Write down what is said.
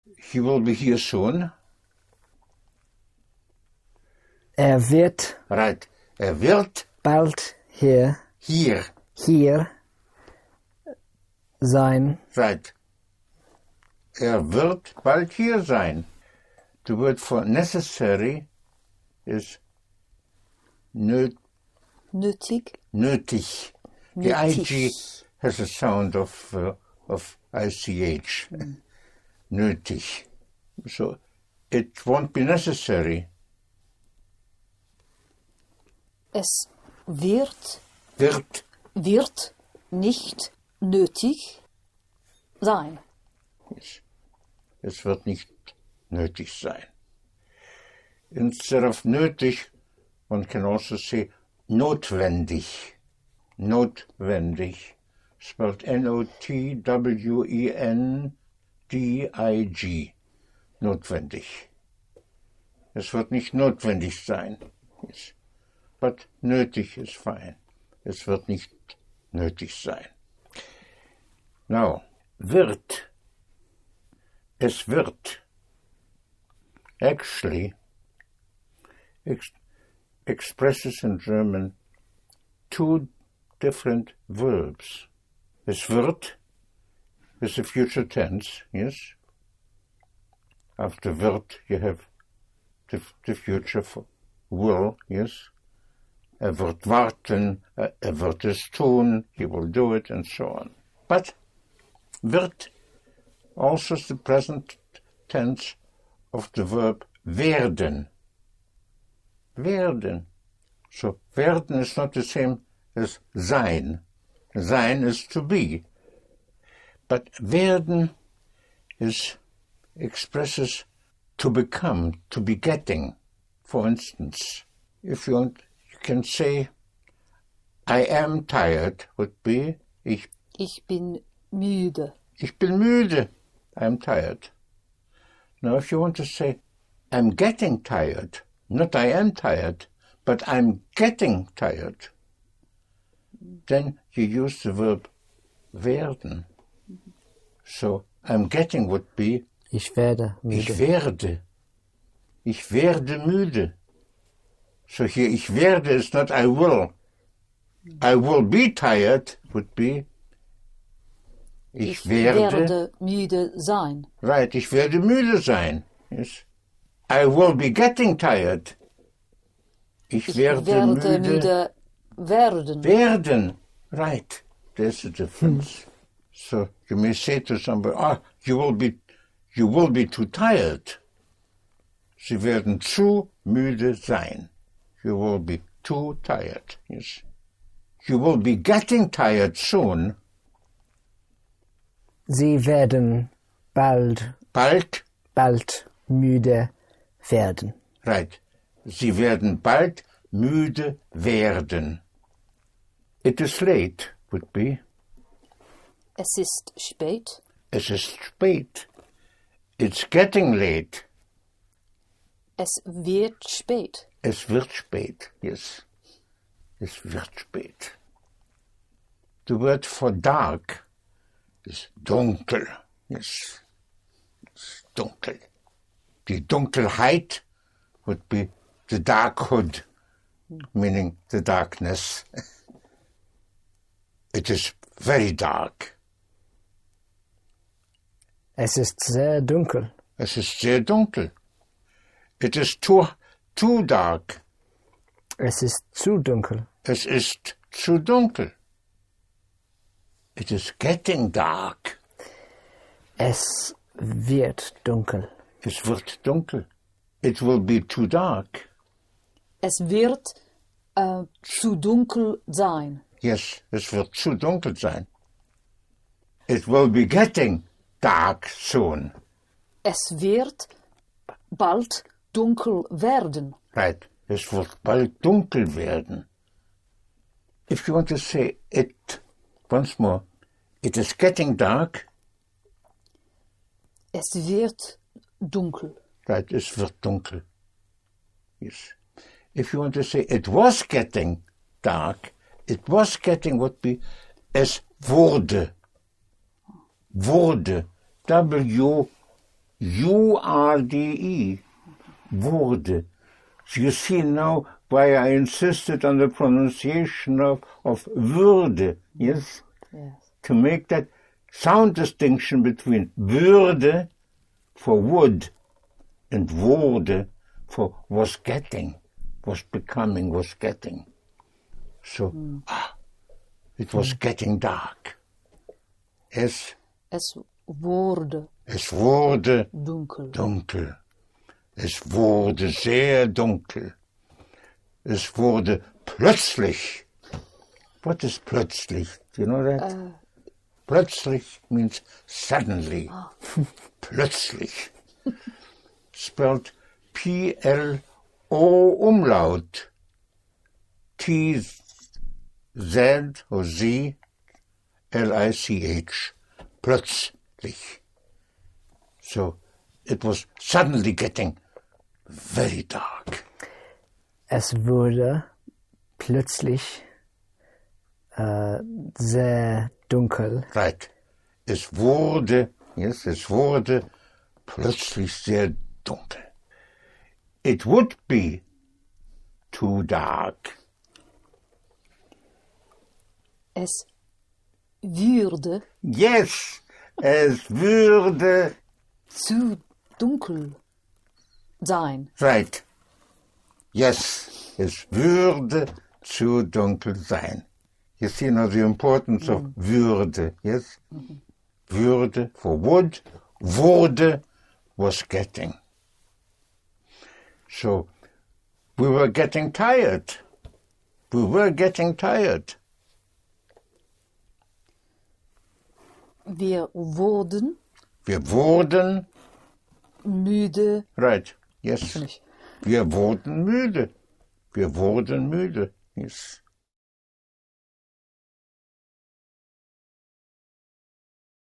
He will be here soon. Wird Right. Wird bald hier sein. Right. Wird bald hier sein. The word for necessary is nötig. Nötig. The IG has a sound of ICH. Nötig. So it won't be necessary. Es wird Wird nicht nötig sein. Es wird nicht nötig sein. Instead of nötig, one can also say notwendig. Notwendig. Spelled Notwendig. Notwendig. Es wird nicht notwendig sein. Yes. But nötig is fine. Es wird nicht nötig sein. Now, wird. Es wird. Actually expresses in German two different verbs. Es wird is the future tense, yes. After wird you have the future for will, yes. Wird warten, wird es tun, he will do it, and so on. But wird also is the present tense of the verb werden. Werden. So werden is not the same as sein. Sein is to be. But werden expresses to become, to be getting. For instance, if you want, you can say, I am tired would be, ich bin müde. Ich bin müde. I am tired. Now, if you want to say, I'm getting tired, not I am tired, but I'm getting tired, then you use the verb werden. So, I'm getting would be, Ich werde müde. Ich werde müde. So here, ich werde is not I will. I will be tired would be, ich werde müde sein. Right, ich werde müde sein. Yes. I will be getting tired. Ich werde müde werden. Right, there's a difference. So you may say to somebody, you will be too tired. Sie werden zu müde sein. You will be too tired. Yes. You will be getting tired soon. Sie werden bald müde werden. Right. Sie werden bald müde werden. It is late would be. Es ist spät. Es ist spät. It's getting late. Es wird spät. Es wird spät, yes. Es wird spät. The word for dark is dunkel. Yes. It's dunkel. Die Dunkelheit would be the darkhood, meaning the darkness. It is very dark. Es ist sehr dunkel. Es ist sehr dunkel. It is too dark. Es ist zu dunkel. Es ist zu dunkel. It is getting dark. Es wird dunkel. Es wird dunkel. It will be too dark. Es wird zu dunkel sein. Yes, es wird zu dunkel sein. It will be getting dark soon. Es wird bald dunkel werden. Right. Es wird bald dunkel werden. If you want to say it once more, it is getting dark. Es wird dunkel. Right, es wird dunkel. Yes. If you want to say it was getting dark, it was getting would be es wurde. Wurde. W-O-R-D-E. U-R-D-E, wurde. So you see now why I insisted on the pronunciation of Würde, yes? Yes. To make that sound distinction between Würde for would and wurde for was getting, was becoming, was getting. So, it was getting dark. Es wurde dunkel. Dunkel. Es wurde sehr dunkel. Es wurde plötzlich. What is plötzlich? Do you know that? Plötzlich means suddenly. Plötzlich. Spelled P-L-O umlaut. T-Z or Z L-I-C-H. Plötzlich. So it was suddenly getting very dark. Es wurde plötzlich sehr dunkel. Right. Es wurde plötzlich sehr dunkel. It would be too dark. Es würde Yes, es würde. zu dunkel sein. Right. Yes, es würde zu dunkel sein. You see now the importance of würde, yes? Würde for would, wurde was getting. So, we were getting tired. We were getting tired. Wir wurden müde. Right, yes. Nicht. Wir wurden müde. Wir wurden müde. Yes.